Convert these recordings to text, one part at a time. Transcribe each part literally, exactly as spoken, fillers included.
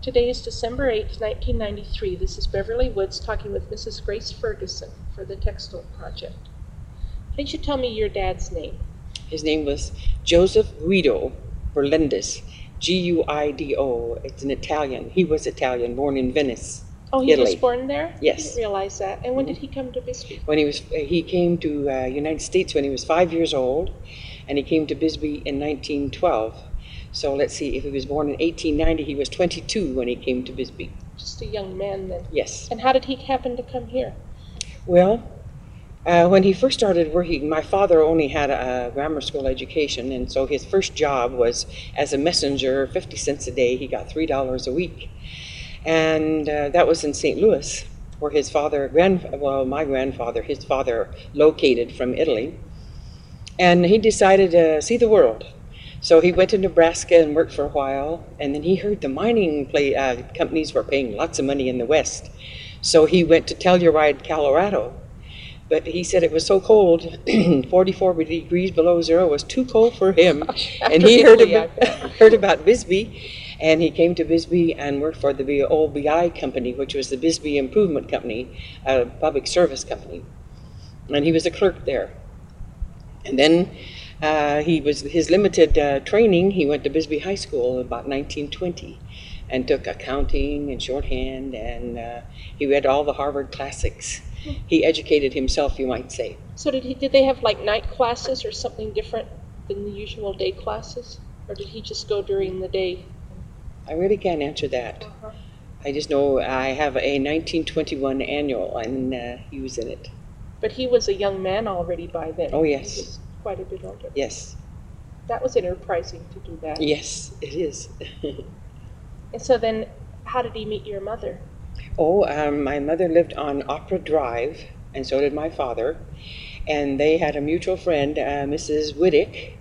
Today is December eighth, nineteen ninety-three. This is Beverly Woods talking with Missus Grace Ferguson for the Textile Project. Why don't you tell me your dad's name? His name was Joseph Guido Berlindis, G U I D O. It's an Italian. He was Italian, born in Venice, Oh, he Italy. was born there? Yes. I didn't realize that. And when did he come to Bisbee? When he was, he came to uh, United States when he was five years old, and he came to Bisbee in nineteen twelve. So let's see, if he was born in eighteen ninety, he was twenty-two when he came to Bisbee. Just a young man then. Yes. And how did he happen to come here? Well, uh, when he first started working, my father only had a, a grammar school education, and so his first job was as a messenger, fifty cents a day. He got three dollars a week. And uh, that was in Saint Louis, where his father, grand, well, my grandfather, his father located from Italy. And he decided to see the world. So he went to Nebraska and worked for a while, and then he heard the mining play, uh, companies were paying lots of money in the West. So he went to Telluride, Colorado. But he said it was so cold, forty-four degrees below zero was too cold for him. And he heard about, heard about Bisbee, and he came to Bisbee and worked for the old B I company, which was the Bisbee Improvement Company, a public service company. And he was a clerk there. And then uh, he was his limited uh, training, he went to Bisbee High School in about nineteen twenty and took accounting and shorthand, and uh, he read all the Harvard classics. He educated himself, you might say. So did he? Did they have like night classes or something different than the usual day classes? Or did he just go during the day? I really can't answer that. Uh-huh. I just know I have a nineteen twenty-one annual, and uh, he was in it. But he was a young man already by then. Oh, yes. He was quite a bit older. Yes. That was enterprising to do that. Yes, it is. And so then, how did he meet your mother? Oh, um, my mother lived on Opera Drive, and so did my father. And they had a mutual friend, uh, Missus Whittick,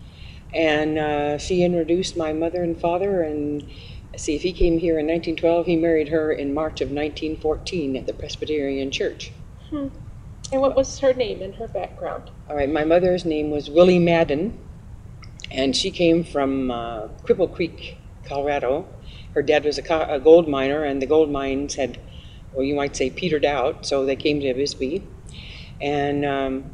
and uh, she introduced my mother and father. And see, if he came here in nineteen twelve, he married her in March of nineteen fourteen at the Presbyterian Church. Hmm. And what was her name and her background? All right, my mother's name was Willie Madden, and she came from uh, Cripple Creek, Colorado. Her dad was a, co- a gold miner, and the gold mines had, well, you might say, petered out, so they came to Bisbee. And, um,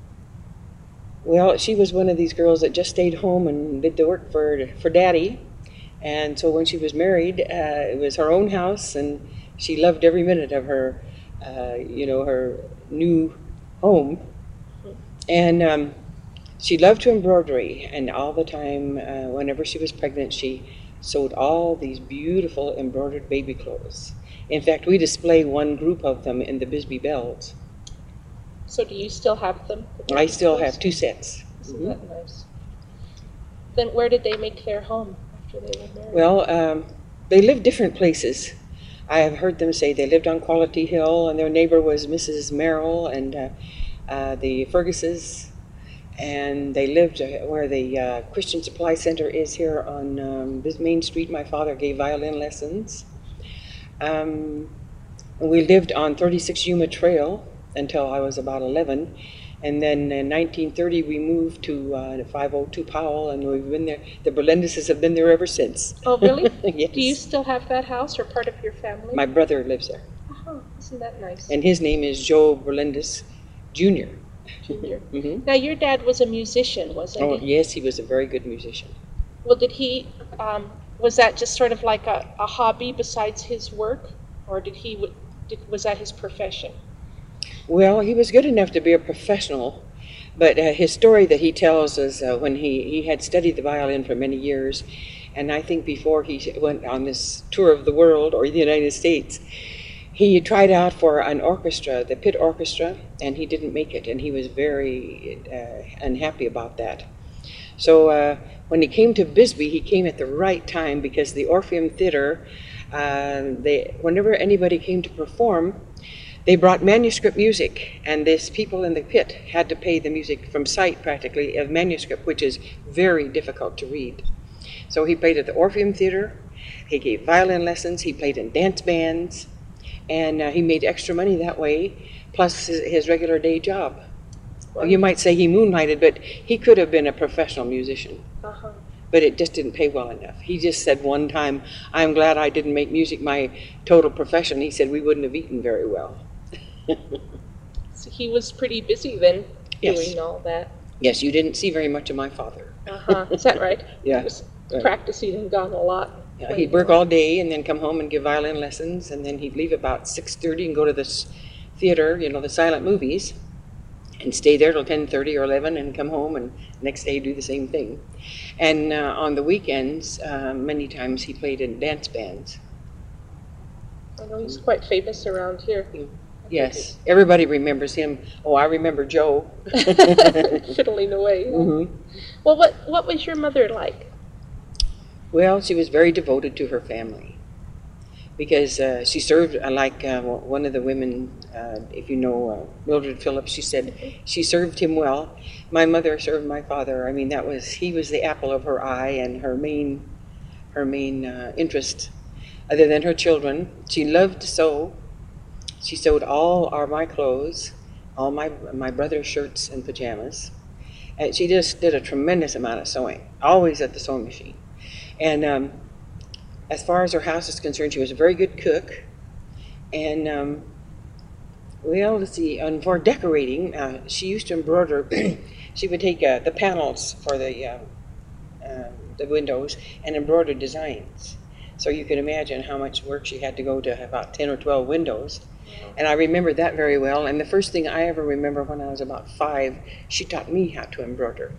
well, she was one of these girls that just stayed home and did the work for, for Daddy. And so when she was married, uh, it was her own house, and she loved every minute of her, uh, you know, her new home. And um, she loved to embroidery, and all the time, uh, whenever she was pregnant, she sewed all these beautiful embroidered baby clothes. In fact, we display one group of them in the Bisbee Bells. So do you still have them? I still have two sets. Isn't Mm-hmm. that nice? Then where did they make their home after they were married? Well, um, they lived different places. I have heard them say they lived on Quality Hill, and their neighbor was Missus Merrill and uh, uh, the Ferguses. And they lived where the uh, Christian Supply Center is here on um, this Main Street. My father gave violin lessons. Um, we lived on thirty-six Yuma Trail until I was about eleven. And then in nineteen thirty, we moved to uh, five oh two Powell, and we've been there. The Berlindises have been there ever since. Oh, really? Yes. Do you still have that house or part of your family? My brother lives there. Oh, isn't that nice? And his name is Joe Berlindis Junior Junior. Mm-hmm. Now, your dad was a musician, wasn't Oh, he? yes, he was a very good musician. Well, did he, um, was that just sort of like a, a hobby besides his work? Or did he, w- did, was that his profession? Well, he was good enough to be a professional, but uh, his story that he tells is uh, when he, he had studied the violin for many years, and I think before he went on this tour of the world or the United States, he tried out for an orchestra, the Pitt Orchestra, and he didn't make it, and he was very uh, unhappy about that. So uh, when he came to Bisbee, he came at the right time, because the Orpheum Theater, uh, they, whenever anybody came to perform, they brought manuscript music, and these people in the pit had to pay the music from sight, practically, of manuscript, which is very difficult to read. So he played at the Orpheum Theater, he gave violin lessons, he played in dance bands, and uh, he made extra money that way, plus his, his regular day job. Well, you might say he moonlighted, but he could have been a professional musician. Uh-huh. but it just didn't pay well enough. He just said one time, "I'm glad I didn't make music my total profession." He said we wouldn't have eaten very well. So he was pretty busy then, Yes. doing all that. Yes, you didn't see very much of my father. Uh-huh. Is that right? Yeah. He was Right. practicing and gone a lot. Yeah, he'd work all day and then come home and give violin lessons, and then he'd leave about six thirty and go to this theater, you know, the silent movies, and stay there till ten thirty or eleven and come home and next day do the same thing. And uh, on the weekends, uh, many times he played in dance bands. I know he's quite famous around here. Yes, everybody remembers him. Oh, I remember Joe. Fiddling away. hmm Well, what, what was your mother like? Well, she was very devoted to her family because uh, she served, uh, like uh, one of the women, uh, if you know uh, Mildred Phillips, she said she served him well. My mother served my father. I mean, that was, he was the apple of her eye and her main, her main uh, interest, other than her children. She loved to sew. She sewed all our my clothes, all my my brother's shirts and pajamas. And she just did a tremendous amount of sewing, always at the sewing machine. And um, as far as her house is concerned, she was a very good cook. And, um, well, let's see, and for decorating, uh, she used to embroider. She would take uh, the panels for the, uh, uh, the windows and embroider designs. So you can imagine how much work she had to go to about ten or twelve windows. And I remember that very well. And the first thing I ever remember when I was about five, she taught me how to embroider.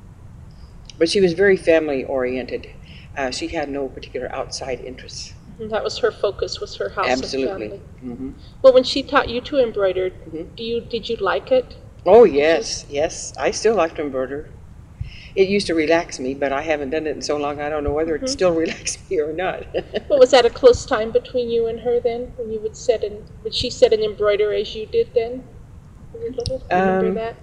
But she was very family-oriented. Uh, she had no particular outside interests. And that was her focus, was her house Absolutely. and family. Mm-hmm. Well, when she taught you to embroider, Mhm. do you did you like it? Oh, yes, yes. I still like to embroider. It used to relax me, but I haven't done it in so long I don't know whether Mhm. it still relaxes me or not. Well, was that a close time between you and her then, when you would sit and would she sit and embroider as you did then? When you were little? Remember Um, that?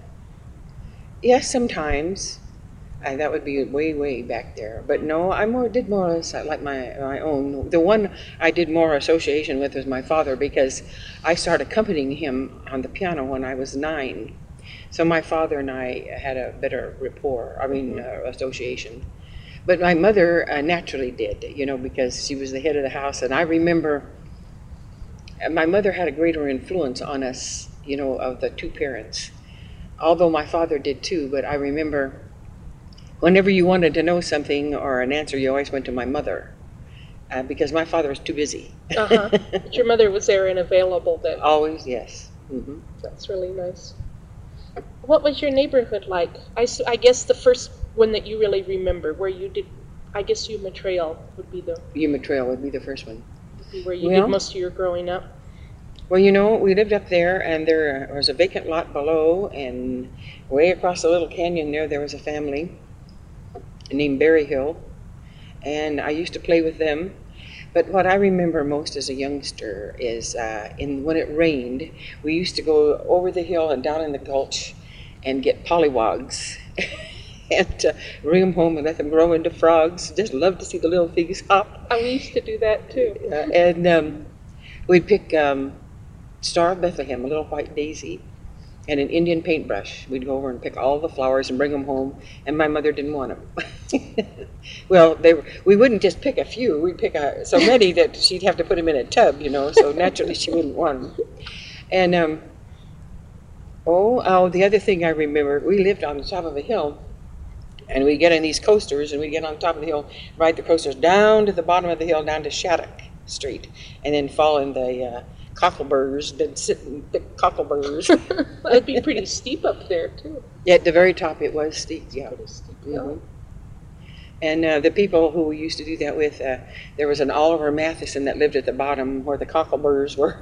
Yes, sometimes. Uh, that would be way, way back there. But no, I more did more or less like my my own. The one I did more association with was my father because I started accompanying him on the piano when I was nine. So my father and I had a better rapport, I mean, uh, association. But my mother uh, naturally did, you know, because she was the head of the house. And I remember uh, my mother had a greater influence on us, you know, of the two parents. Although my father did too, but I remember whenever you wanted to know something or an answer, you always went to my mother uh, because my father was too busy. Uh-huh. But your mother was there and available then. Always, yes. Mm-hmm. That's really nice. What was your neighborhood like? I, s- I guess the first one that you really remember, where you did, I guess Yuma Trail would be the Yuma Trail would be the first one. would be where you Well- did most of your growing up. Well, you know, we lived up there, and there was a vacant lot below, and way across the little canyon there, there was a family named Berryhill, and I used to play with them. But what I remember most as a youngster is uh, in when it rained, we used to go over the hill and down in the gulch and get pollywogs and uh, bring them home and let them grow into frogs. Just love to see the little things hop. I we used to do that too. Uh, and um, we'd pick um, Star of Bethlehem, a little white daisy, and an Indian paintbrush. We'd go over and pick all the flowers and bring them home, and my mother didn't want them. Well, they were, we wouldn't just pick a few. We'd pick a, so many that she'd have to put them in a tub, you know, so naturally she wouldn't want them. And, um, oh, oh, the other thing I remember, we lived on the top of a hill, and we'd get on these coasters, and we'd get on top of the hill, ride the coasters down to the bottom of the hill, down to Shattuck Street, and then fall in the uh, cockleburrs, then sit and pick cockleburrs. It'd be pretty steep up there too. Yeah, at the very top it was steep, yeah. Pretty steep Mhm. hill. And uh, the people who we used to do that with, uh, there was an Oliver Matheson that lived at the bottom where the cockleburrs were.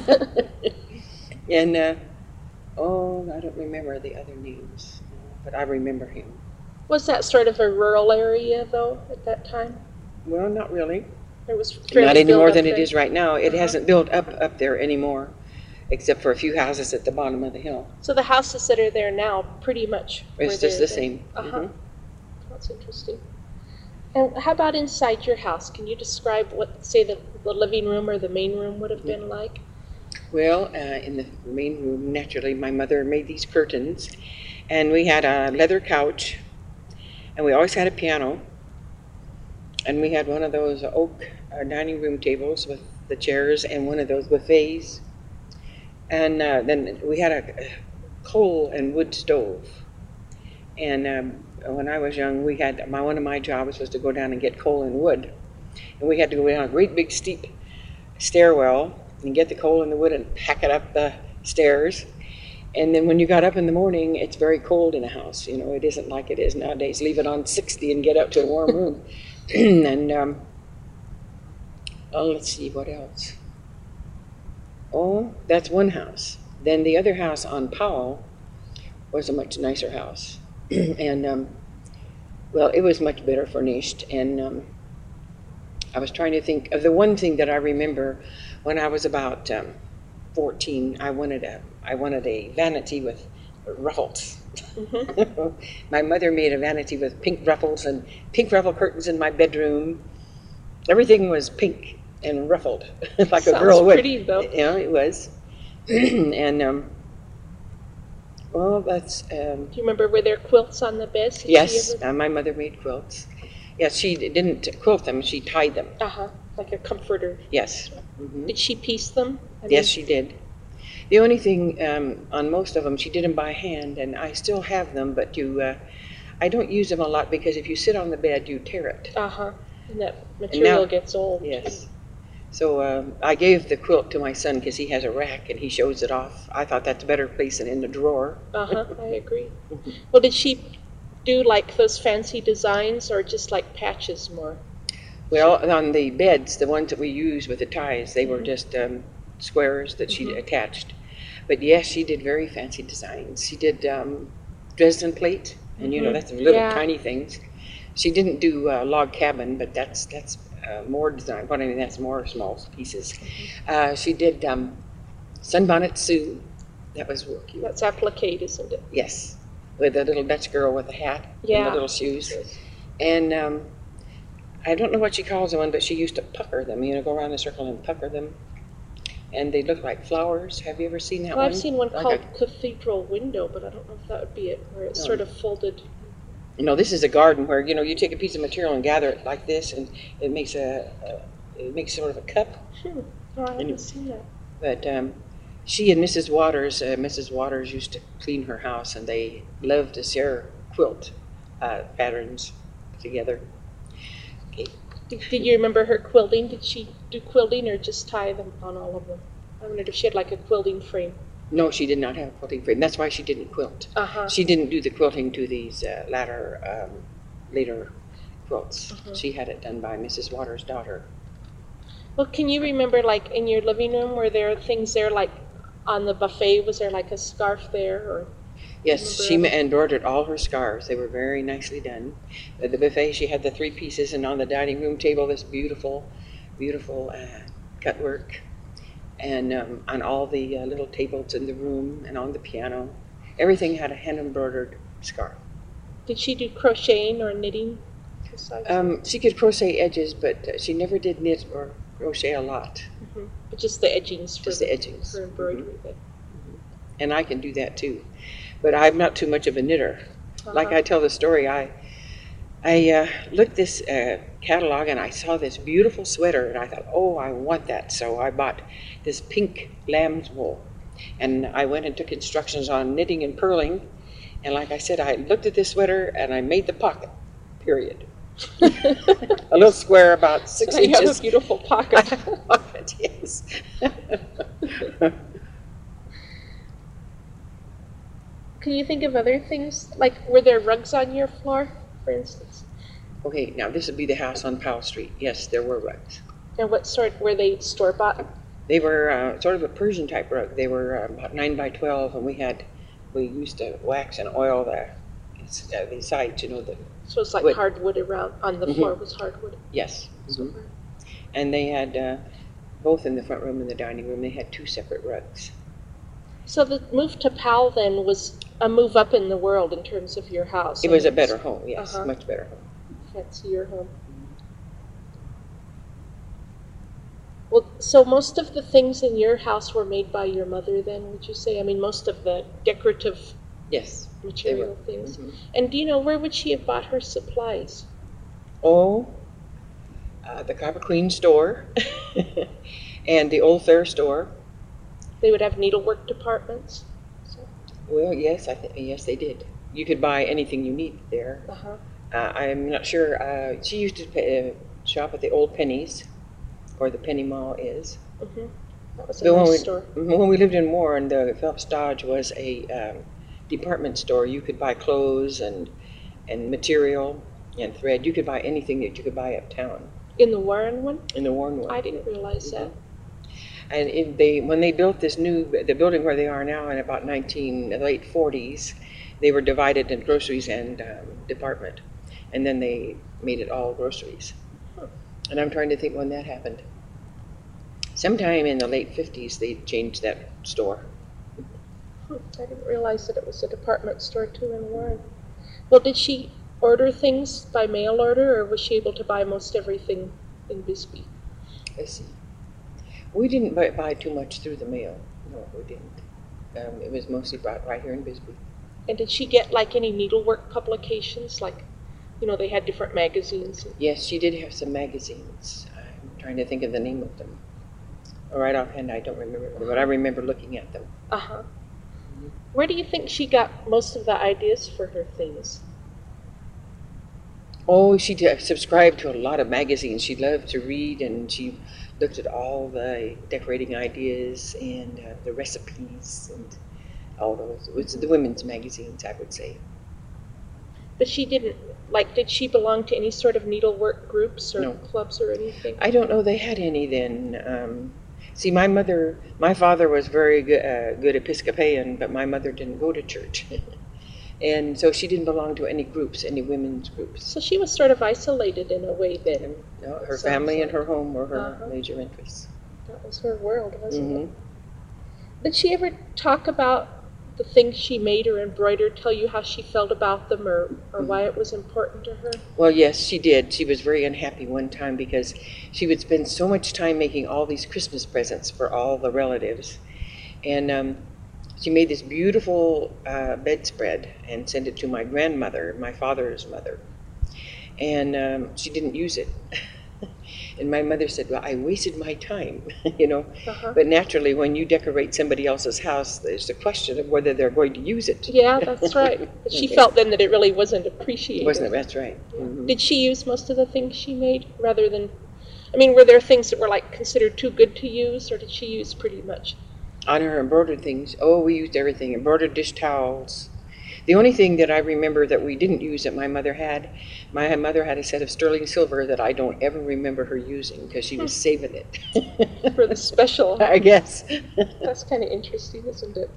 And, uh, oh, I don't remember the other names, but I remember him. Was that sort of a rural area though at that time? Well, not really. It was fairly Not any built more up than it then? is right now. It Uh-huh. hasn't built up up there anymore, except for a few houses at the bottom of the hill. So the houses that are there now pretty much were It's just there the then? same. Uh-huh. Mhm. That's interesting. And how about inside your house? Can you describe what, say, the, the living room or the main room would have been like? Well, uh, in the main room, naturally, my mother made these curtains, and we had a leather couch, and we always had a piano, And we had one of those oak uh, dining room tables with the chairs and one of those buffets. And uh, then we had a coal and wood stove. And um, when I was young, we had my one of my jobs was to go down and get coal and wood. And we had to go down a great big steep stairwell and get the coal and the wood and pack it up the stairs. And then when you got up in the morning, it's very cold in the house. You know, it isn't like it is nowadays. Leave it on sixty and get up to a warm room. and, um, oh, let's see, what else? Oh, that's one house. Then the other house on Powell was a much nicer house. and, um, well, it was much better furnished. And um, I was trying to think of the one thing that I remember when I was about um, fourteen. I wanted a, I wanted a vanity with ruffles. Mm-hmm. My mother made a vanity with pink ruffles and pink ruffle curtains in my bedroom. Everything was pink and ruffled, like Sounds a girl would. pretty, though. Yeah, it was. and um, well, that's. Um, Do you remember were there quilts on the beds? Did yes, ever... uh, my mother made quilts. Yes, she didn't quilt them; she tied them. Uh huh, like a comforter. Yes. Mm-hmm. Did she piece them? I Yes, mean... she did. The only thing um, on most of them, she did them by hand, and I still have them, but you, uh, I don't use them a lot because if you sit on the bed, you tear it. Uh huh. And that material now, gets old. Yes. So um, I gave the quilt to my son because he has a rack and he shows it off. I thought that's a better place than in the drawer. Uh huh. I agree. Well, did she do like those fancy designs or just like patches more? Well, on the beds, the ones that we use with the ties, they were Mm-hmm. just um, squares that she Mm-hmm. attached. But yes, she did very fancy designs. She did um, Dresden plate, and you know Mhm. that's little Yeah. tiny things. She didn't do uh, log cabin, but that's that's uh, more design. What I mean, that's more small pieces. Uh, she did um, Sunbonnet Sue. That was real cute. That's applique, isn't it? Yes, with the little Dutch girl with the hat and Yeah. the little shoes. And um, I don't know what she calls them, but she used to pucker them. You know, go around in a circle and pucker them. And they look like flowers. Have you ever seen that Well, one? I've seen one Like called a- Cathedral Window, but I don't know if that would be it, where it's No. sort of folded. No, this is a garden where you know you take a piece of material and gather it like this, and it makes a, a it makes sort of a cup. Hmm. Oh, I And- haven't seen that. But um, she and Missus Waters, uh, Missus Waters used to clean her house, and they loved to share quilt uh, patterns together. Okay. Did, did you remember her quilting? Did she do quilting or just tie them on all of them? I wondered if she had like a quilting frame. No, she did not have a quilting frame. That's why she didn't quilt. Uh huh. She didn't do the quilting to these uh, latter, um, later quilts. Uh-huh. She had it done by Missus Waters' daughter. Well, can you remember, like, in your living room, were there things there, like, on the buffet, was there, like, a scarf there, or? Yes, she Remember- ma- embroidered all her scarves. They were very nicely done. At the buffet, she had the three pieces, and on the dining room table, this beautiful, beautiful uh, cut work. And um, on all the uh, little tables in the room and on the piano, everything had a hand-embroidered scarf. Did she do crocheting or knitting? besides that? Um, she could crochet edges, but uh, she never did knit or crochet a lot. Mhm. But just the edgings for, Just the edgings. for embroidery. But, And I can do that too. But I'm not too much of a knitter. Like uh-huh. I tell the story, I I uh, looked this uh, catalog and I saw this beautiful sweater and I thought, oh, I want that. So I bought this pink lamb's wool. And I went and took instructions on knitting and purling. And like I said, I looked at this sweater and I made the pocket, period. A little square about six So you have a inches. beautiful pocket. Pocket, yes. Can you think of other things? Like, were there rugs on your floor, for instance? Okay, now this would be the house on Powell Street. Yes, there were rugs. And what sort, were they store-bought? They were uh, sort of a Persian type rug. They were uh, about nine by twelve, and we had we used to wax and oil the uh, the sides. You know the So it's like Wood. hardwood around, on the Mhm. floor was hardwood. yes, mhm. And they had uh, both in the front room and the dining room. They had two separate rugs. So the move to Powell then was a move up in the world in terms of your house. It was a and better home. Yes, Uh-huh. much better home. fancier home. Well, so most of the things in your house were made by your mother then, would you say? I mean, most of the decorative Yes, they material were. things. Mhm. And do you know, where would she have bought her supplies? Oh, uh, the Copper Queen store, and the Old Fair store. They would have needlework departments. So, Well, yes, I th- yes, they did. You could buy anything you need there. uh-huh. Uh, I'm not sure. Uh, she used to pay, uh, shop at the Old Pennies, or the Penny Mall is. Mm-hmm. That was a But nice when we, store. when we lived in Warren, the Phelps Dodge was a um, department store. You could buy clothes and and material and thread. You could buy anything that you could buy uptown In the Warren one? in the Warren one. I didn't realize that. And it, they, when they built this new, the building where they are now in about nineteen late forties, they were divided in groceries and um, department, and then they made it all groceries. Huh. And I'm trying to think when that happened. Sometime in the late fifties, they changed that store. Hmm, I didn't realize that it was a department store too in Warren. Well, did she order things by mail order, or was she able to buy most everything in Bisbee? Let's see. We didn't buy, buy too much through the mail. No, we didn't. Um, it was mostly bought right here in Bisbee. And did she get like any needlework publications? Like, you know, they had different magazines. Yes, she did have some magazines. I'm trying to think of the name of them. Right offhand, I don't remember, but I remember looking at them. Uh-huh. Mm-hmm. Where do you think she got most of the ideas for her things? Oh, she did, subscribed to a lot of magazines. She loved to read, and she looked at all the decorating ideas and uh, the recipes and all those. It was the women's magazines, I would say. But she didn't, like, did she belong to any sort of needlework groups or No. clubs or anything? I don't know they had any then. Um, see, my mother, my father was very good, uh, good Episcopalian, but my mother didn't go to church. And so she didn't belong to any groups, any women's groups. So she was sort of isolated in a way then. No, her Sounds family and like- her home were her Uh-huh. major interests. That was her world, wasn't Mhm. it? Did she ever talk about the things she made or embroidered, tell you how she felt about them, or, or why it was important to her? Well, yes, she did. She was very unhappy one time because she would spend so much time making all these Christmas presents for all the relatives. And um, she made this beautiful uh, bedspread and sent it to my grandmother, my father's mother. And um, she didn't use it. And my mother said, well, I wasted my time, you know. Uh-huh. But naturally, when you decorate somebody else's house, there's a question of whether they're going to use it. Yeah, that's right. But she Okay. felt then that it really wasn't appreciated. Wasn't it? That's right. Mhm. Did she use most of the things she made rather than, I mean, were there things that were like considered too good to use, or did she use pretty much? On her embroidered things, oh, we used everything. Embroidered dish towels. The only thing that I remember that we didn't use that my mother had, my mother had a set of sterling silver that I don't ever remember her using because she was saving it. For the special. I guess. That's kind of interesting, isn't it?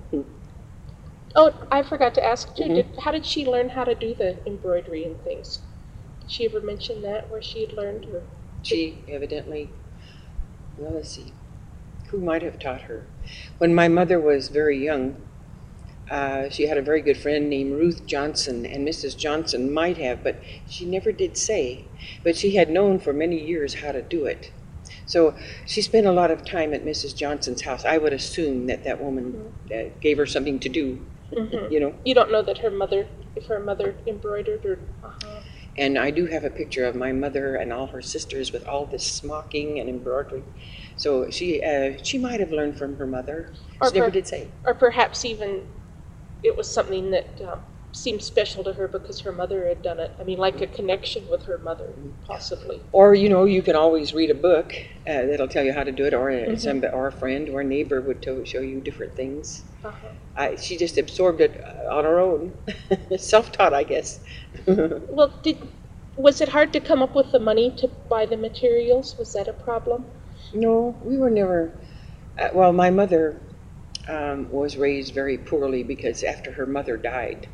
Oh, I forgot to ask too. Mhm. Did, how did she learn how to do the embroidery and things? Did she ever mention that, where she had learned? Or She evidently, well, let's see, who might have taught her? When my mother was very young, uh, she had a very good friend named Ruth Johnson, and Missus Johnson might have, but she never did say. But she had known for many years how to do it. So she spent a lot of time at Missus Johnson's house. I would assume that that woman uh, gave her something to do, Mhm. you know. You don't know that her mother, if her mother embroidered or. Uh-huh. And I do have a picture of my mother and all her sisters with all this smocking and embroidery. So she uh, she might have learned from her mother. Or She never per- did say. Or perhaps even it was something that um, seemed special to her because her mother had done it. I mean, like a connection with her mother, possibly. Or, you know, you can always read a book uh, that'll tell you how to do it, or a, Mhm. some, or a friend or a neighbor would to, show you different things. Uh-huh. I, she just absorbed it uh, on her own. Self-taught, I guess. Well, did was it hard to come up with the money to buy the materials? Was that a problem? No, we were never. Uh, well, my mother um, was raised very poorly because after her mother died,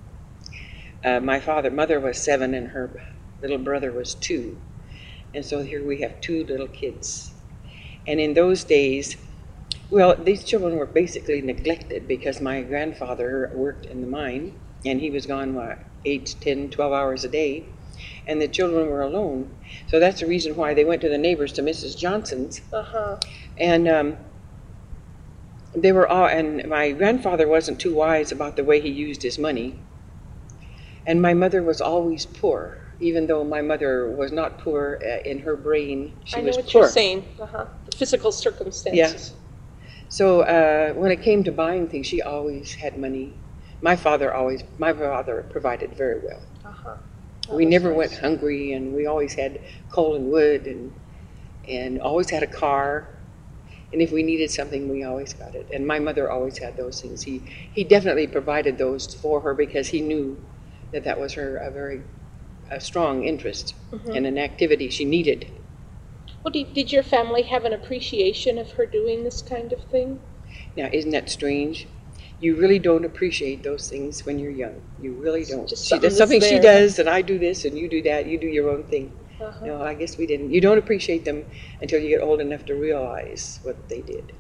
uh, my father, mother was seven, and her little brother was two, and so here we have two little kids. And in those days, well, these children were basically neglected because my grandfather worked in the mine, and he was gone what eight, ten, twelve hours a day. And the children were alone. So that's the reason why they went to the neighbors, to Missus Johnson's. Uh-huh. And um, they were all, and my grandfather wasn't too wise about the way he used his money. And my mother was always poor. even though my mother was not poor uh, in her brain, she I know was what poor. you're saying. Uh-huh. The physical circumstances. So uh, when it came to buying things, she always had money. My father always, my father provided very well. Uh-huh. We never nice. went hungry, and we always had coal and wood, and and always had a car. And if we needed something, we always got it. And my mother always had those things. He he definitely provided those for her because he knew that that was her a very a strong interest Mhm. and an activity she needed. Well, did, did your family have an appreciation of her doing this kind of thing? Now, isn't that strange? You really don't appreciate those things when you're young. You really don't. Just She, something there's something that's she there. does, and I do this, and you do that. You do your own thing. Uh-huh. No, I guess we didn't. You don't appreciate them until you get old enough to realize what they did.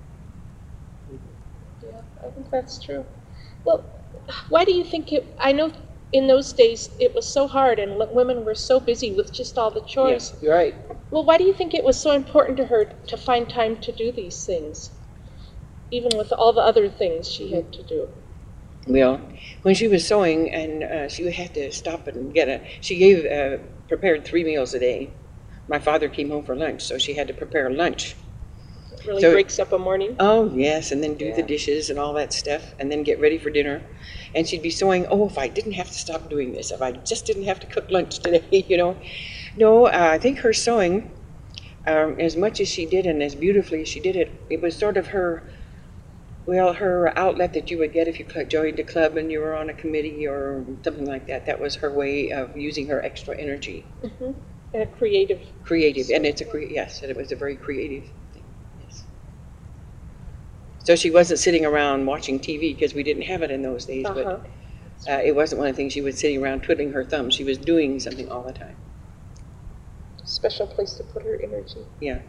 Yeah, I think that's true. Well, why do you think it, I know in those days it was so hard and l- women were so busy with just all the chores. Yeah, you're right. Well, why do you think it was so important to her to find time to do these things, even with all the other things she had to do? Well, when she was sewing, and uh, she would have to stop and get a, she gave, uh, prepared three meals a day. My father came home for lunch, so she had to prepare lunch. It really So- breaks up a morning. Oh, yes, and then do the Yeah. dishes and all that stuff, and then get ready for dinner. And she'd be sewing, oh, if I didn't have to stop doing this, if I just didn't have to cook lunch today, you know. No, uh, I think her sewing, um, as much as she did and as beautifully as she did it, it was sort of her, well, her outlet that you would get if you cl- joined a club and you were on a committee or something like that. That was her way of using her extra energy. Mm-hmm. And a creative. Creative, and it's a, cre- yes, and it was a very creative thing, yes. So she wasn't sitting around watching T V, because we didn't have it in those days, Uh-huh. but uh, it wasn't one of the things she was sitting around twiddling her thumbs. She was doing something all the time. Special place to put her energy. Yeah.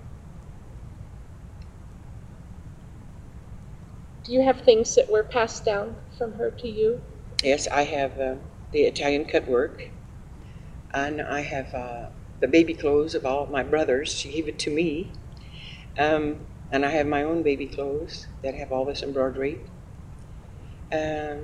Do you have things that were passed down from her to you? Yes, I have uh, the Italian cut work, and I have uh, the baby clothes of all of my brothers. She gave it to me. Um, and I have my own baby clothes that have all this embroidery. Um,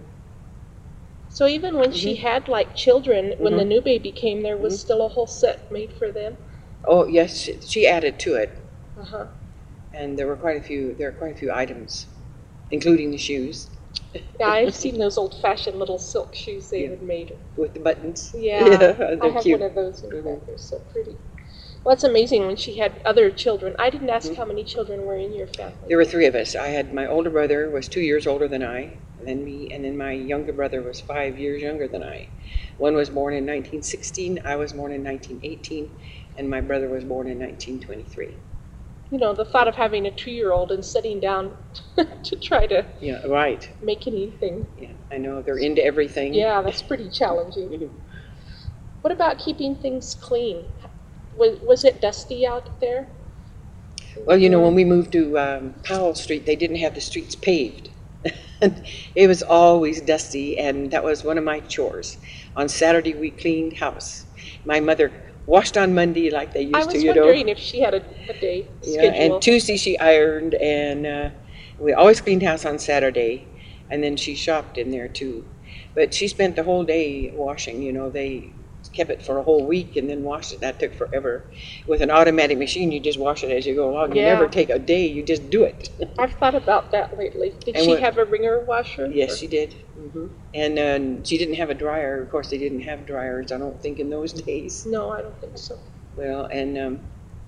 So even when she Mhm. had like children, when the Mhm. new baby came, there was Mhm. still a whole set made for them? oh, yes, she, she added to it. Uh-huh. And there were quite a few, there are quite a few items, including the shoes. Yeah, I've seen those old-fashioned little silk shoes they Yeah. had made. With the buttons. Yeah, they're I have cute. one of those in Mhm. fact. They're so pretty. Well, it's amazing when she had other children. I didn't ask Mhm. how many children were in your family. There were three of us. I had, my older brother was two years older than I, and then me, and then my younger brother was five years younger than I. One was born in nineteen sixteen, I was born in nineteen eighteen, and my brother was born in nineteen twenty-three. You know, the thought of having a two-year-old and sitting down to try to Yeah, right. make anything. Yeah, I know, they're into everything. Yeah, that's pretty challenging. Mhm. What about keeping things clean? Was, was it dusty out there? Well, you know, when we moved to um, Powell Street, they didn't have the streets paved. It was always dusty, and that was one of my chores. On Saturday, we cleaned house. My mother washed on Monday like they used I to, was you know. wondering if she had a, a day Yeah, schedule. and Tuesday she ironed, and uh, we always cleaned house on Saturday, and then she shopped in there too. But she spent the whole day washing, you know, they kept it for a whole week and then washed it. That took forever. With an automatic machine, you just wash it as you go along. You Yeah. never take a day, you just do it. I've thought about that lately. Did And she what- have a wringer washer? Yes, Or- she did. hmm And uh, she didn't have a dryer. Of course, they didn't have dryers, I don't think, in those days. No, I don't think so. Well, and um,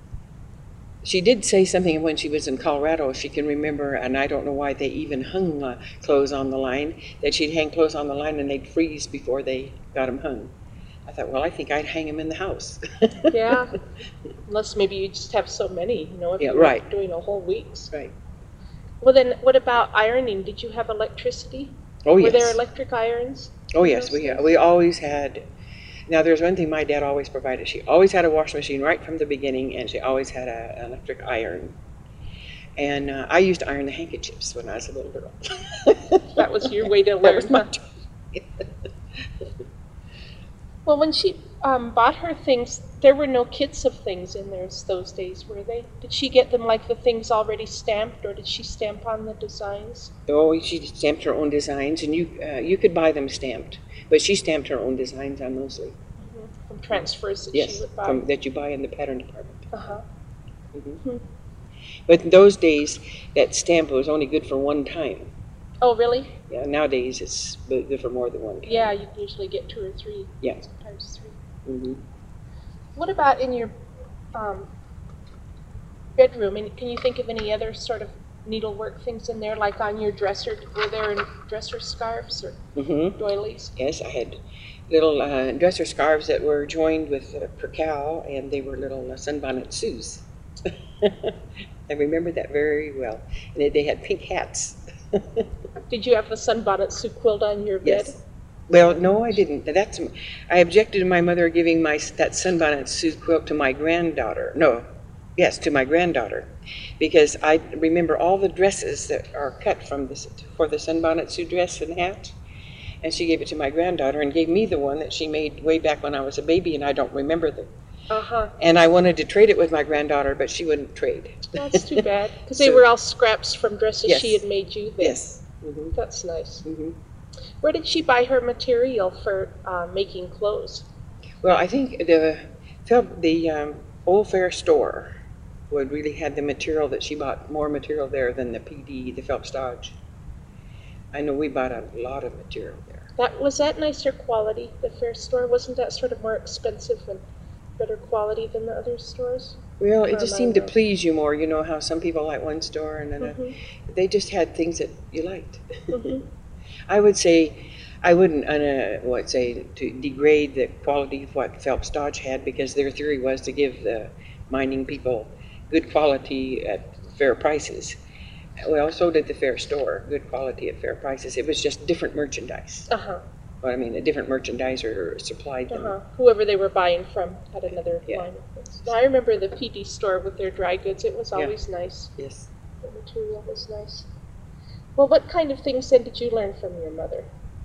she did say something when she was in Colorado, she can remember, and I don't know why they even hung uh, clothes on the line, that she'd hang clothes on the line and they'd freeze before they got them hung. I thought, well, I think I'd hang them in the house. Yeah. Unless maybe you just have so many, you know, if Yeah, you're right. doing a whole week's. Right. Well, then what about ironing? Did you have electricity? Oh, Were yes. there electric irons? Oh, in yes, those we, days? we always had. Now, there's one thing my dad always provided. She always had a washing machine right from the beginning, and she always had a, an electric iron. And uh, I used to iron the handkerchiefs when I was a little girl. That was your way to That learn. was my huh? Well, when she um, bought her things, there were no kits of things in theirs those days, were they? Did she get them like the things already stamped, or did she stamp on the designs? Oh, she stamped her own designs, and you uh, you could buy them stamped, but she stamped her own designs on mostly. Mm-hmm. From transfers that Yes, she would buy. from, that you buy in the pattern department. Uh-huh. hmm Hmm. But in those days, that stamp was only good for one time. Oh, really? Yeah, nowadays it's good for more than one time. Yeah, you usually get two or three. Yeah. Sometimes three. hmm What about in your um, bedroom? And can you think of any other sort of needlework things in there, like on your dresser? Were there any dresser scarves or hmm doilies? Yes, I had little uh, dresser scarves that were joined with uh, percale, and they were little uh, sunbonnet Sues. I remember that very well. And they, they had pink hats. Did you have a sunbonnet Sue quilt on your bed? Yes. Well, no, I didn't. That's I objected to my mother giving my that sunbonnet Sue quilt to my granddaughter. No, yes, to my granddaughter, because I remember all the dresses that are cut from this for the sunbonnet Sue dress and hat, and she gave it to my granddaughter and gave me the one that she made way back when I was a baby, and I don't remember them. Uh-huh. And I wanted to trade it with my granddaughter, but she wouldn't trade. That's too bad, because they So- were all scraps from dresses Yes. she had made you then. Yes. hmm That's nice. hmm Where did she buy her material for uh, making clothes? Well, I think the the um, Old Fair store would really had the material that she bought more material there than the P D, the Phelps Dodge. I know we bought a lot of material there. That was that nicer quality. The fair store, wasn't that sort of more expensive and better quality than the other stores? Well, it Or just am I seemed to wrong? please you more. You know how some people like one store and then Mhm. they just had things that you liked. Mhm. I would say, I wouldn't uh, what say to degrade the quality of what Phelps Dodge had, because their theory was to give the mining people good quality at fair prices. Well, so did the fair store, good quality at fair prices. It was just different merchandise. Uh-huh. But I mean, a different merchandiser supplied them. Uh-huh. Whoever they were buying from had another Yeah. line of things. Now, I remember the P D store with their dry goods. It was Yeah. always nice. Yes. The material was nice. Well, what kind of things then did you learn from your mother?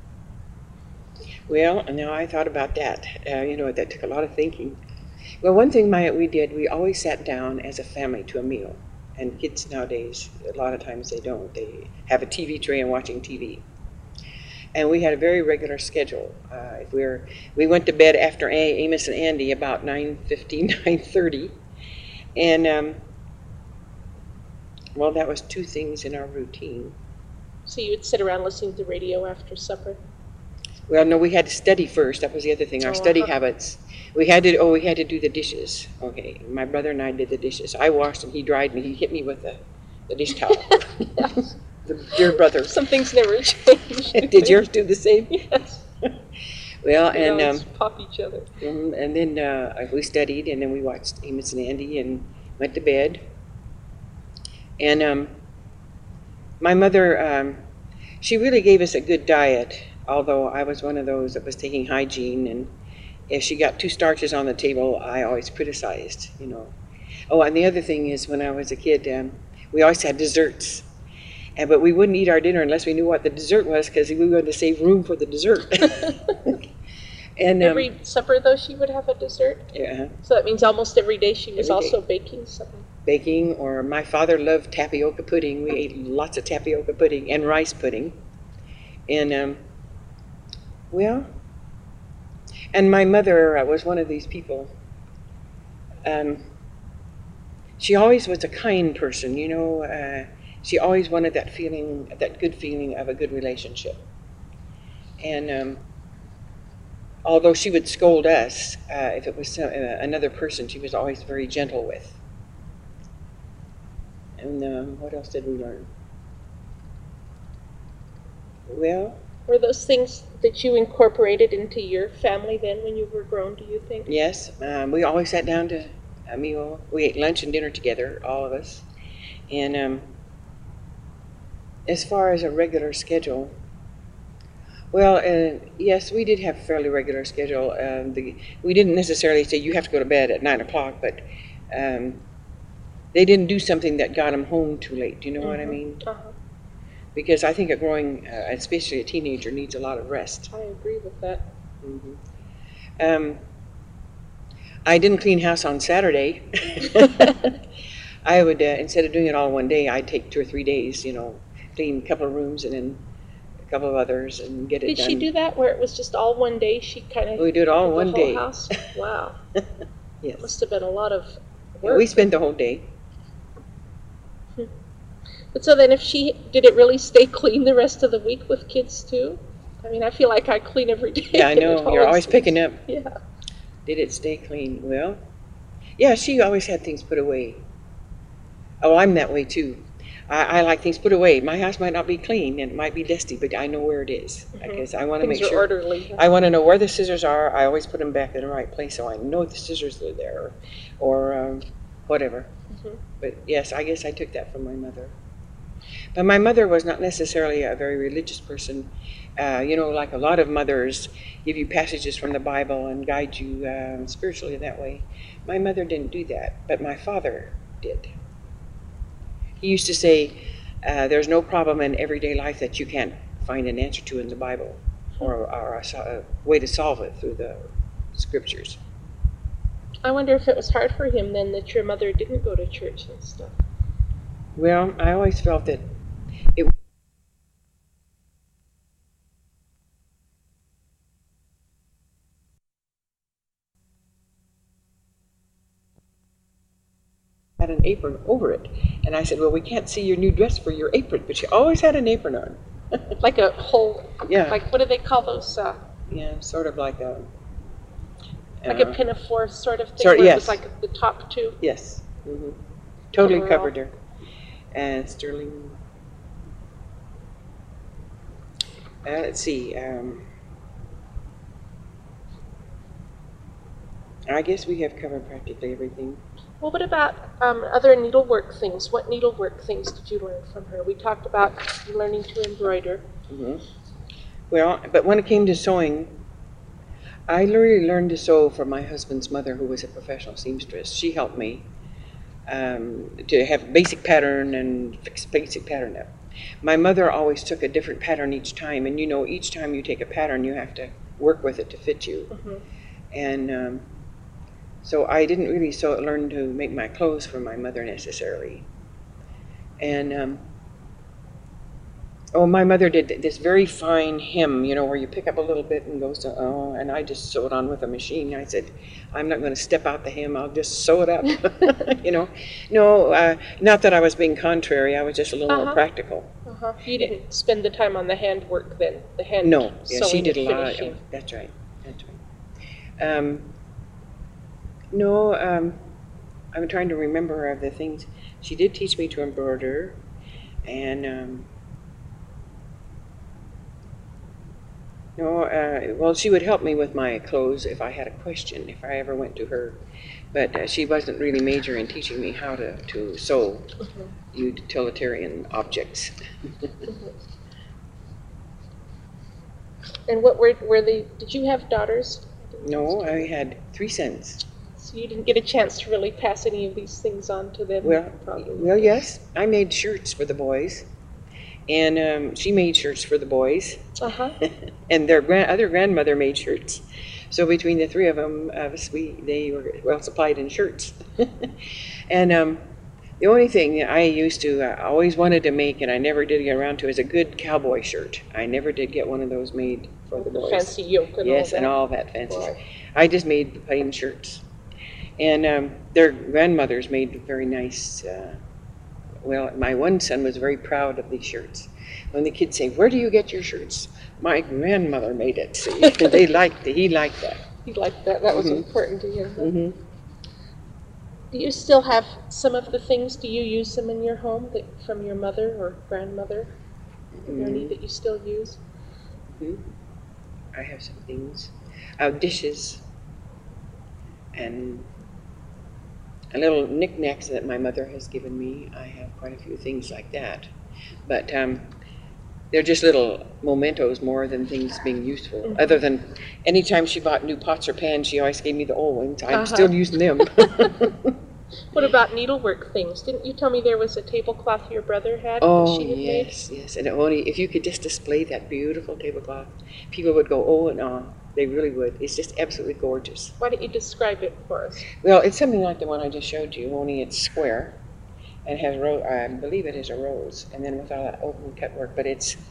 Well, now I thought about that. Uh, you know, that took a lot of thinking. Well, one thing my, we did, we always sat down as a family to a meal. And kids nowadays, a lot of times they don't. They have a T V tray and watching T V. And we had a very regular schedule. Uh, if we were, we went to bed after a- Amos and Andy about nine fifteen, nine thirty. And, um, well, that was two things in our routine. So you would sit around listening to the radio after supper? Well, no, we had to study first. That was the other thing, our Oh, study uh-huh. habits. We had to, oh, we had to do the dishes. Okay, my brother and I did the dishes. I washed and he dried me. He hit me with the, the dish towel. Yes. The dear brother. Some things never change. Did yours do the same? Yes. Well, They and always um, pop each other. um, and then uh, we studied, and then we watched Amos and Andy and went to bed. And um, my mother, um, she really gave us a good diet, although I was one of those that was taking hygiene, and if she got two starches on the table, I always criticized, you know. Oh, and the other thing is, when I was a kid, um, we always had desserts. And, but we wouldn't eat our dinner unless we knew what the dessert was, because we wanted to save room for the dessert. and um, Every supper, though, she would have a dessert. yeah, So that means almost every day she was Every day. also baking something. baking, or my father loved tapioca pudding. We ate lots of tapioca pudding and rice pudding. And, um, well, and my mother uh, was one of these people. Um, she always was a kind person, you know. Uh, she always wanted that feeling, that good feeling of a good relationship. And um, although she would scold us, uh, if it was some, uh, another person, she was always very gentle with. And um, what else did we learn? Well, Were those things that you incorporated into your family then when you were grown, do you think? yes, um, we always sat down to a meal. We ate lunch and dinner together, all of us. And um, as far as a regular schedule, well, uh, yes, we did have a fairly regular schedule. Um, the, we didn't necessarily say you have to go to bed at nine o'clock, but um, they didn't do something that got them home too late. Do you know what I Mhm. mean? Uh-huh. Because I think a growing, uh, especially a teenager, needs a lot of rest. I agree with that. Mm-hmm. Um, I didn't clean house on Saturday. I would, uh, instead of doing it all in one day, I'd take two or three days, you know, clean a couple of rooms and then a couple of others and get it Did done. she do that where it was just all one day? She kind of We do it all did one the whole day. house? Wow. Yes. Must have been a lot of Yeah, work. we spent the whole day. But so then if she, did it really stay clean the rest of the week with kids too? I mean, I feel like I clean every day. Yeah, I and it know. You're always seems- picking up. Yeah. Did it stay clean? Well, yeah, she always had things put away. Oh, I'm that way too. I, I like things put away. My house might not be clean and it might be dusty, but I know where it is Mhm. because I want to Things make are sure. orderly. I want to know where the scissors are. I always put them back in the right place so I know the scissors are there, or um, whatever. Mhm. But yes, I guess I took that from my mother. But my mother was not necessarily a very religious person. Uh, you know, like a lot of mothers give you passages from the Bible and guide you um, spiritually that way. My mother didn't do that, but my father did. He used to say, uh, there's no problem in everyday life that you can't find an answer to in the Bible, or, or a, a way to solve it through the scriptures. I wonder if it was hard for him then that your mother didn't go to church and stuff. Well, I always felt that it had an apron over it. And I said, well, we can't see your new dress for your apron, but she always had an apron on. Like a whole, Yeah. like what do they call those? Uh, Yeah, sort of like a... like uh, a pinafore sort of thing Sort- where it yes. was like the top two. Yes. hmm Totally Cover all. covered her. And Sterling... Uh, let's see. Um, I guess we have covered practically everything. Well, what about um, other needlework things? What needlework things did you learn from her? We talked about you learning to embroider. hmm Well, but when it came to sewing, I really learned to sew from my husband's mother, who was a professional seamstress. She helped me um, to have basic pattern and fix basic pattern up. My mother always took a different pattern each time, and you know, each time you take a pattern, you have to work with it to fit you. Mm-hmm. And um, so I didn't really sew, learn to make my clothes for my mother necessarily. And um, oh, my mother did this very fine hem, you know, where you pick up a little bit and goes to, oh, and I just sew it on with a machine. I said, I'm not going to step out the hem, I'll just sew it up, you know. No, uh, not that I was being contrary, I was just a little Uh-huh. more practical. Uh-huh. You didn't spend the time on the handwork then, the hand No, yeah, sewing she did a and lot. finishing. Oh, that's right, that's right. Um, no, um, I'm trying to remember of the things. She did teach me to embroider, and um, no, uh, well, she would help me with my clothes if I had a question, if I ever went to her. But uh, she wasn't really major in teaching me how to, to sew Mhm. utilitarian objects. And what were were they? Did you have daughters? No, I had three sons. So you didn't get a chance to really pass any of these things on to them. Well, probably. well, yes, I made shirts for the boys, and um, she made shirts for the boys, Uh huh. and their grand, other grandmother made shirts. So between the three of them, of us, we they were well supplied in shirts. And um, the only thing I used to uh, always wanted to make, and I never did get around to, is a good cowboy shirt. I never did get one of those made for the boys. Fancy yoke and Yes, all and that. all that fancy. Boy. I just made plain shirts. And um, their grandmothers made very nice, uh, well, my one son was very proud of these shirts. When the kids say, where do you get your shirts? My grandmother made it. See, they liked it. He liked that. He liked that. That was Mhm. important to him. Mm-hmm. Do you still have some of the things? Do you use them in your home that, from your mother or grandmother? Are there any Mhm. that you still use? Mm-hmm. I have some things. Uh, dishes. And a little knickknacks that my mother has given me. I have quite a few things like that. But um, they're just little mementos more than things being useful. Mhm. Other than anytime she bought new pots or pans, she always gave me the old ones. I'm Uh-huh. still using them. What about needlework things? Didn't you tell me there was a tablecloth your brother had that Oh, she had yes, yes. And only if you could just display that beautiful tablecloth, people would go, oh, and ah. They really would. It's just absolutely gorgeous. made? Why don't you describe it for us? Well, it's something like the one I just showed you, only it's square and has ro- I believe it is a rose, and then with all that open cut work. But it's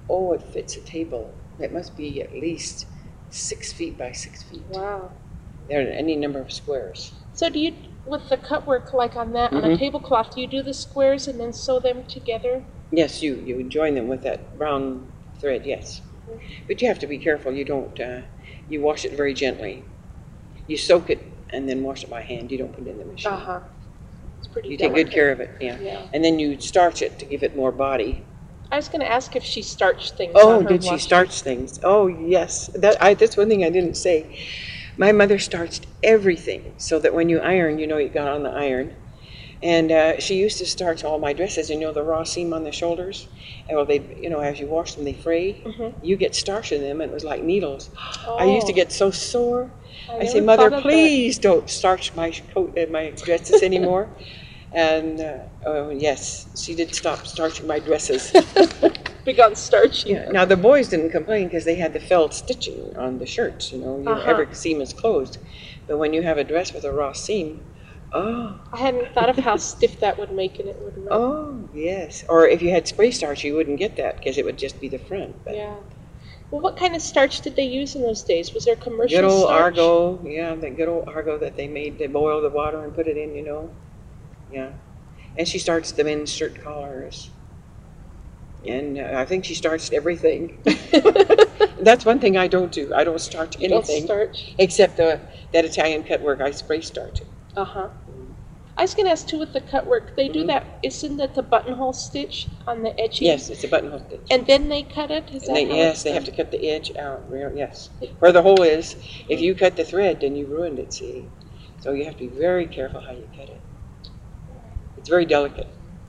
oh, it fits a table. It must be at least six feet by six feet. Wow. There are any number of squares. So do you, with the cut work like on that, on a Mhm. tablecloth, do you do the squares and then sew them together? Yes, you, you join them with that brown thread, yes. But you have to be careful. You don't, uh, you wash it very gently. You soak it and then wash it by hand. You don't put it in the machine. Uh-huh. It's pretty You take delicate. good care of it, yeah. Yeah. And then you starch it to give it more body. I was going to ask if she starched things Oh, on her did she wash- starch things? Oh, yes. That I, that's one thing I didn't say. My mother starched everything so that when you iron, you know you got on the iron. And uh, she used to starch all my dresses. You know the raw seam on the shoulders? And well, they, you know, as you wash them, they fray. Mhm. You get starch in them, and it was like needles. Oh, I used to get so sore. I, say, never Mother, thought of that." please don't starch my coat and my dresses anymore. And uh, oh yes, she did stop starching my dresses. Big on starching. Yeah. Now the boys didn't complain because they had the felt stitching on the shirts. You know, you, Uh-huh. every seam is closed. But when you have a dress with a raw seam, oh, I hadn't thought of how stiff that would make and it would rub. oh yes. Or if you had spray starch, you wouldn't get that because it would just be the front. But Yeah. Well, what kind of starch did they use in those days? Was there commercial good old starch? Argo, yeah, that good old Argo that they made. They boil the water and put it in. You know, yeah. And she starts them in shirt collars. And uh, I think she starched everything. That's one thing I don't do. I don't starch You don't anything starch? except the that Italian cut work. I spray starch it. Uh-huh. I was going to ask, too, with the cut work, they do Mhm. that, isn't that the buttonhole stitch on the edging? Yes, it's a buttonhole stitch. And then they cut it? Is that And they, how yes, it's they have done? to cut the edge out. Real, yes, where the hole is. If you cut the thread, then you ruined it. See, so you have to be very careful how you cut it. It's very delicate.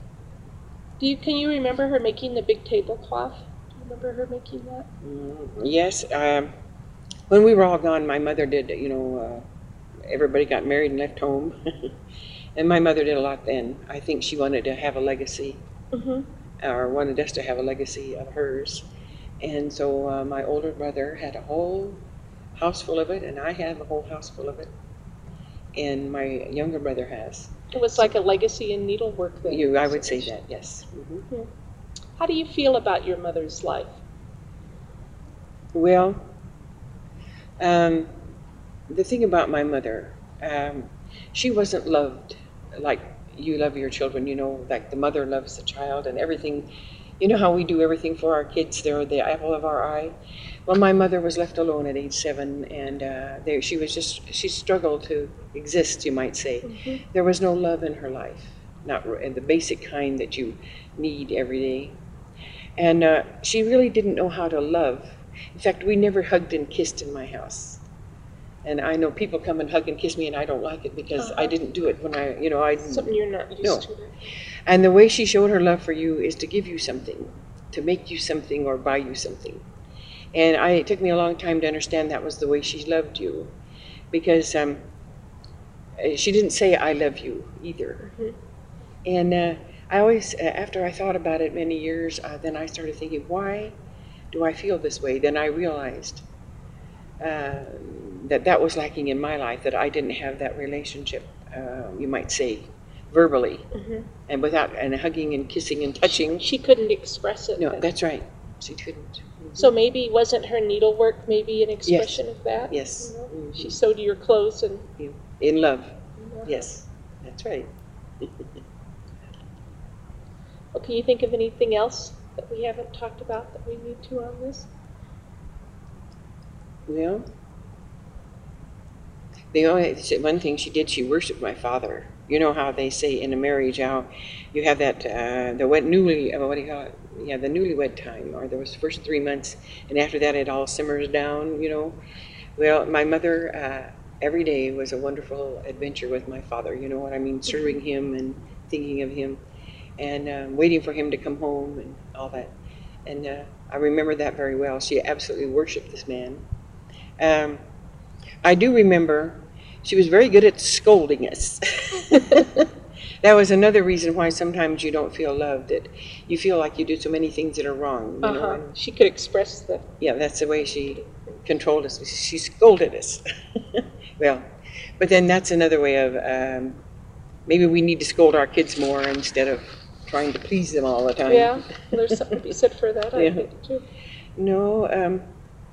Do you, can you remember her making the big tablecloth? Do you remember her making that? Mm, yes, um, when we were all gone, my mother did. You know, uh, everybody got married and left home, and my mother did a lot then. I think she wanted to have a legacy, Mm-hmm. or wanted us to have a legacy of hers, and so uh, my older brother had a whole house full of it, and I have a whole house full of it, and my younger brother has. It was like a legacy in needlework then. You, I would say that, yes. hmm How do you feel about your mother's life? Well, um, the thing about my mother, um, she wasn't loved like you love your children, you know, like the mother loves the child and everything. You know how we do everything for our kids, they're the apple of our eye. Well, my mother was left alone at age seven, and uh, there, she was just, she struggled to exist, you might say. Mm-hmm. There was no love in her life, not r- the basic kind that you need every day. And uh, she really didn't know how to love. In fact, we never hugged and kissed in my house. And I know people come and hug and kiss me, and I don't like it because Uh-huh. I didn't do it when I, you know, I didn't. Something you're not used No. to. And the way she showed her love for you is to give you something, to make you something or buy you something. And I, it took me a long time to understand that was the way she loved you, because um, uh, she didn't say "I love you" either. Mhm. And uh, I always, uh, after I thought about it many years, uh, then I started thinking, why do I feel this way? Then I realized uh, that that was lacking in my life, that I didn't have that relationship, uh, you might say, verbally, Mm-hmm. and without and hugging and kissing and touching. She couldn't express it. No, then. that's right. She couldn't. So maybe wasn't her needlework maybe an expression of that? Yes. You know? Mhm. She sewed your clothes and. In love. You know. Yes, that's right. Well, can you think of anything else that we haven't talked about that we need to on this? Well, the only one thing she did, she worshipped my father. You know how they say in a marriage, how you have that uh, the wed newly uh, what do you call it? Yeah, the newlywed time, or those first three months, and after that it all simmers down. You know, well, my mother uh, every day was a wonderful adventure with my father. You know what I mean? Serving him and thinking of him, and um, waiting for him to come home and all that. And uh, I remember that very well. She absolutely worshipped this man. Um, I do remember she was very good at scolding us. That was another reason why sometimes you don't feel loved. That you feel like you do so many things that are wrong. You know? Uh-huh. And She could express the. yeah, that's the way she controlled us. She scolded us. Well, but then that's another way of um, maybe we need to scold our kids more instead of trying to please them all the time. Yeah, there's something to be said for that, I Yeah. think, too. No, um,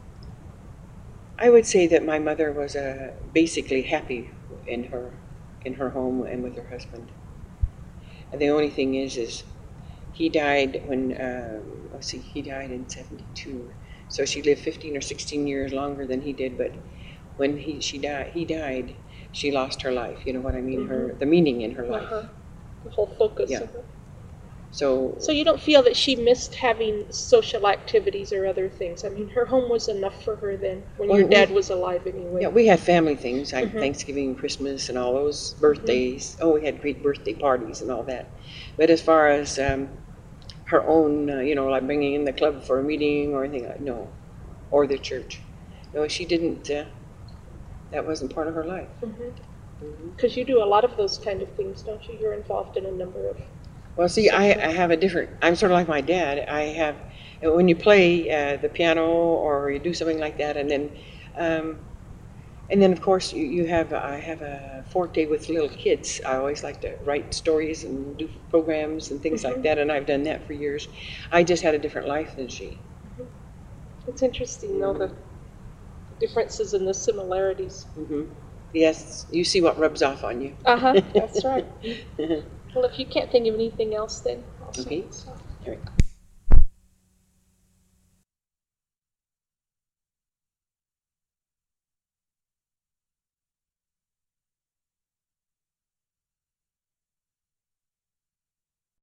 I would say that my mother was uh, basically happy in her in her home and with her husband. And the only thing is, is he died when uh, let's see, he died in seventy-two, so she lived fifteen or sixteen years longer than he did. But when he she died, he died, she lost her life. You know what I mean? Her the meaning in her life. Uh-huh. The whole focus Yeah. of it. So So you don't feel that she missed having social activities or other things? I mean, her home was enough for her then, when Well, your we- dad was alive anyway. yeah, we had family things like Mhm. Thanksgiving, Christmas, and all those birthdays. Oh, we had great birthday parties and all that. But as far as um, her own, uh, you know, like bringing in the club for a meeting or anything, like no, or the church, no, she didn't. Uh, that wasn't part of her life. Because you do a lot of those kind of things, don't you? You're involved in a number of... Well, see, I, I have a different. I'm sort of like my dad. I have when you play uh, the piano or you do something like that, and then, um, and then of course you, you have. I have a forte with little kids. I always like to write stories and do programs and things Mhm. like that, and I've done that for years. I just had a different life than she. It's interesting, though, the differences and the similarities. Hmm. Yes, you see what rubs off on you. Uh-huh, that's right. Well, if you can't think of anything else, then I'll Okay. stop. All right.